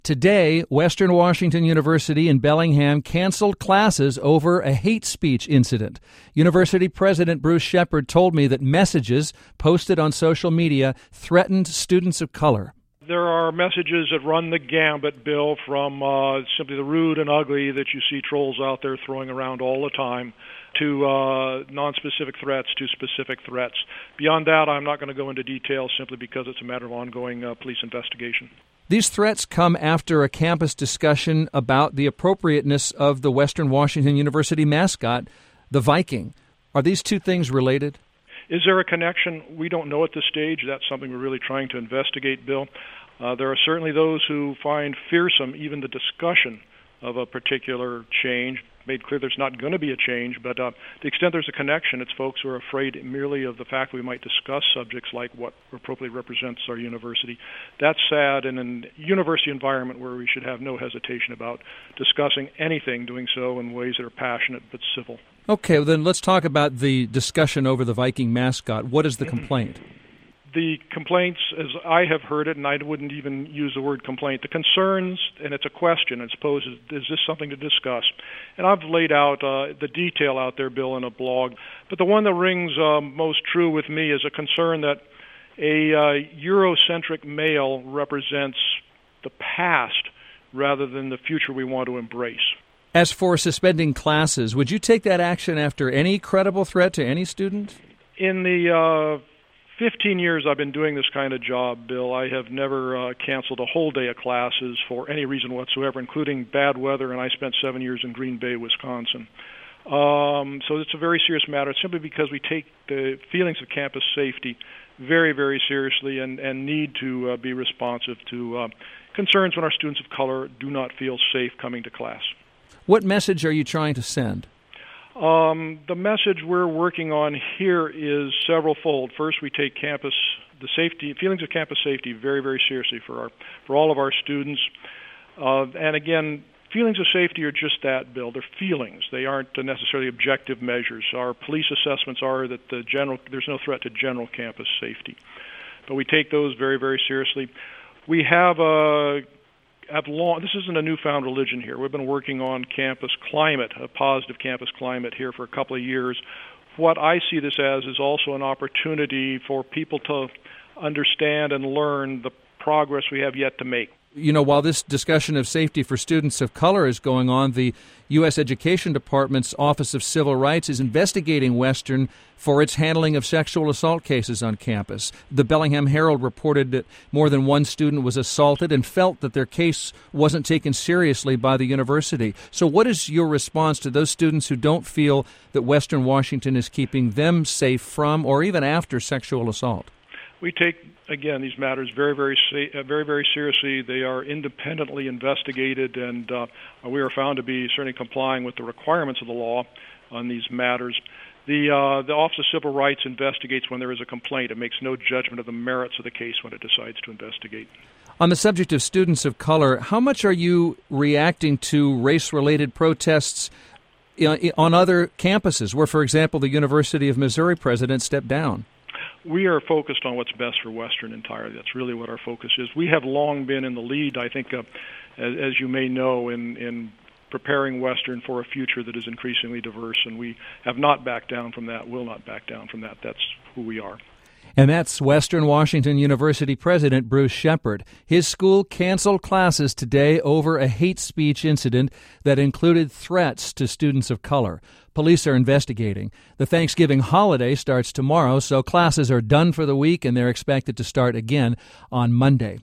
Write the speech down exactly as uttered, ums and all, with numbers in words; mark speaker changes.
Speaker 1: Today, Western Washington University in Bellingham canceled classes over a hate speech incident. University President Bruce Shepard told me that messages posted on social media threatened students of color.
Speaker 2: There are messages that run the gambit, Bill, from uh, simply the rude and ugly that you see trolls out there throwing around all the time, to uh, non-specific threats, to specific threats. Beyond that, I'm not going to go into detail simply because it's a matter of ongoing uh, police investigation.
Speaker 1: These threats come after a campus discussion about the appropriateness of the Western Washington University mascot, the Viking. Are these two things related?
Speaker 2: Is there a connection? We don't know at this stage. That's something we're really trying to investigate, Bill. Uh, there are certainly those who find fearsome even the discussion of a particular change. Made clear there's not going to be a change, but uh, to the extent there's a connection, it's folks who are afraid merely of the fact we might discuss subjects like what appropriately represents our university. That's sad in a university environment where we should have no hesitation about discussing anything, doing so in ways that are passionate but civil.
Speaker 1: Okay, well then let's talk about the discussion over the Viking mascot. What is the complaint?
Speaker 2: The complaints, as I have heard it, and I wouldn't even use the word complaint, the concerns, and it's a question, I suppose, is, is this something to discuss? And I've laid out uh, the detail out there, Bill, in a blog. But the one that rings uh, most true with me is a concern that a uh, Eurocentric male represents the past rather than the future we want to embrace.
Speaker 1: As for suspending classes, would you take that action after any credible threat to any student?
Speaker 2: In the uh, fifteen years I've been doing this kind of job, Bill, I have never uh, canceled a whole day of classes for any reason whatsoever, including bad weather, and I spent seven years in Green Bay, Wisconsin. Um, so it's a very serious matter, simply because we take the feelings of campus safety very, very seriously and, and need to uh, be responsive to uh, concerns when our students of color do not feel safe coming to class.
Speaker 1: What message are you trying to send?
Speaker 2: Um, the message we're working on here is several-fold. First, we take campus, the safety, feelings of campus safety very, very seriously for our, for all of our students. Uh, and again, feelings of safety are just that, Bill. They're feelings. They aren't necessarily objective measures. Our police assessments are that the general, there's no threat to general campus safety. But we take those very, very seriously. We have a Have long, this isn't a newfound religion here. We've been working on campus climate, a positive campus climate here for a couple of years. What I see this as is also an opportunity for people to understand and learn the progress we have yet to make.
Speaker 1: You know, while this discussion of safety for students of color is going on, the U S Education Department's Office of Civil Rights is investigating Western for its handling of sexual assault cases on campus. The Bellingham Herald reported that more than one student was assaulted and felt that their case wasn't taken seriously by the university. So what is your response to those students who don't feel that Western Washington is keeping them safe from or even after sexual assault?
Speaker 2: We take, again, these matters very, very, very, very seriously. They are independently investigated, and uh, we are found to be certainly complying with the requirements of the law on these matters. The uh, the Office of Civil Rights investigates when there is a complaint. It makes no judgment of the merits of the case when it decides to investigate.
Speaker 1: On the subject of students of color, how much are you reacting to race-related protests on other campuses where, for example, the University of Missouri president stepped down?
Speaker 2: We are focused on what's best for Western entirely. That's really what our focus is. We have long been in the lead, I think, uh, as, as you may know, in, in preparing Western for a future that is increasingly diverse, and we have not backed down from that, will not back down from that. That's who we are.
Speaker 1: And that's Western Washington University President Bruce Shepard. His school canceled classes today over a hate speech incident that included threats to students of color. Police are investigating. The Thanksgiving holiday starts tomorrow, so classes are done for the week, and they're expected to start again on Monday.